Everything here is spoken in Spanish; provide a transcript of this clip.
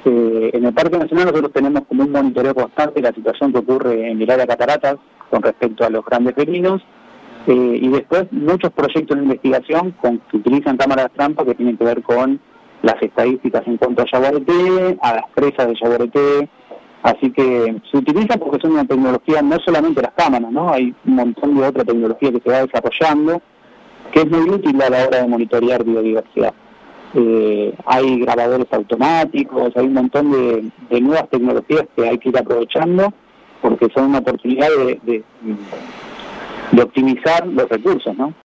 En el Parque Nacional nosotros tenemos como un monitoreo constante de la situación que ocurre en el área de cataratas con respecto a los grandes felinos, y después muchos proyectos de investigación que utilizan cámaras trampa que tienen que ver con las estadísticas en cuanto a yaguareté, a las presas de yaguareté. Así que se utiliza porque son una tecnología, no solamente las cámaras, ¿no? Hay un montón de otra tecnología que se va desarrollando, que es muy útil a la hora de monitorear biodiversidad. Hay grabadores automáticos, hay un montón de nuevas tecnologías que hay que ir aprovechando porque son una oportunidad de optimizar los recursos, ¿no?